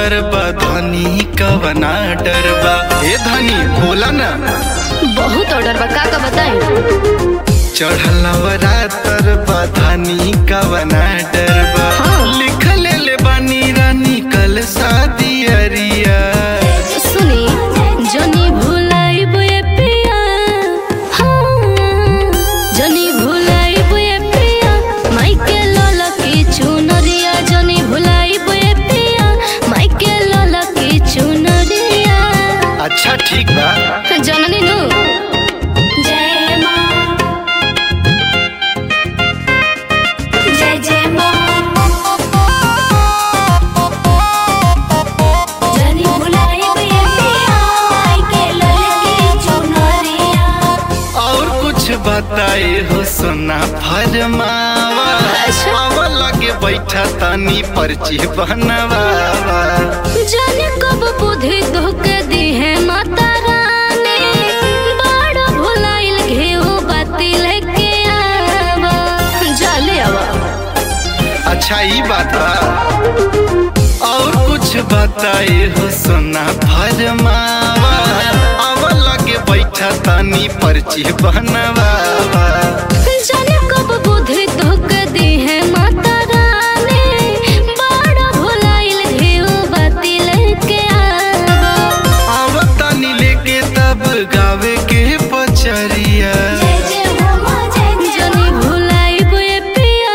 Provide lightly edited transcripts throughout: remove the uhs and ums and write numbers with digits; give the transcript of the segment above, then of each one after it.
तर बा धनी कवना डरबा। ए धनी बोला ना। बहुत ऑर्डर बा, का बताई। चढ़लवरा तर बा धनी कवना डरबा। हाँ। लिख ले बानी रानी कल शादी अरिया। सुनी जनी भुलाई बुए पिया, हाँ जनी भुलाई बुए पिया, माइके लला की चुनरिया। जनी भुलाई बुए पिया, माइके लला की चुनरिया। अच्छा ठीक बा। जननी नु जय मां, जय जय मां। जनी भुलाई बुए पिया, माइके लला की चुनरिया। और कुछ बताए हो सुना फरमावा। अच्छा। आवा लगे बैठा तानी पर्ची बनवावा। जाने कब बुद्धि धोके दी है माता रानी, बड़ा भुलाइल घेऊ बाती लेके आवा। जाले आवा। अच्छा ई बात बा। और कुछ बताए हो सुना फरमावा। आवा लगे बैठा तानी पर्ची बनवावा। जाने कब बुद्धि धोके दी है माता रानी, बड़ा भुलाइल घेऊ बाती लेके आवा। आवा तानी लेके तब गावे के पचरिया। जनी भुलाई बुए पिया,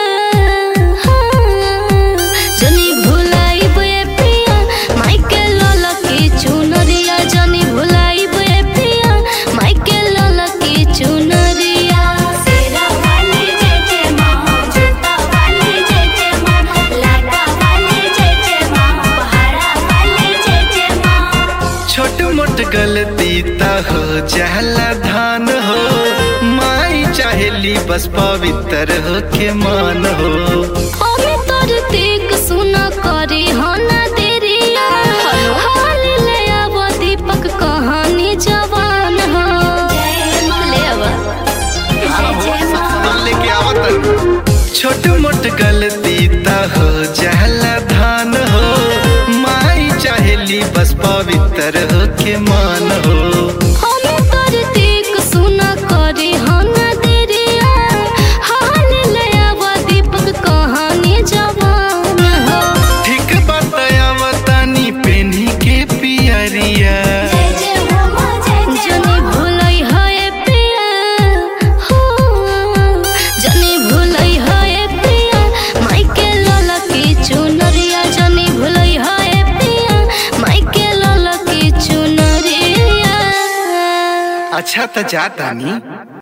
हाँ जनी भुलाई बुए पिया, माइके लला की चुनरिया। जनी भुलाई बुए पिया, माइके लला की चुनरिया। सेरा वाली जय जय मां, जूता वाली जय जय मां, लाटा वाली जय जय मां, पहाड़ा वाली जय जय मां। छोट मोट गलती ता हो जाला धान हो। माई चाहेली बस पवित्र हो के मान हो। हमें तोर तीक सुना करी हो ना देरिया। हाल ले आवो दीपक कहानी जवान हो। ले आवा। लेके आवत। छोट मोट गलती ता हो जाला धान हो। माई चाहेली बस पवित्र हो के मान हो। हमें तोर तीक सुना करी हो ना देरिया। हाल ले आवो दीपक कहानी जवान हो। ठीक बताया तानी पेनी के पियरिया। जनी भुलाई है पिया, हो जनी भुलाई है पिया, माइके लला की चुनरिया। जनी भुलाई है पिया, माइके लला की चुनरिया। अच्छा तो जा तानी।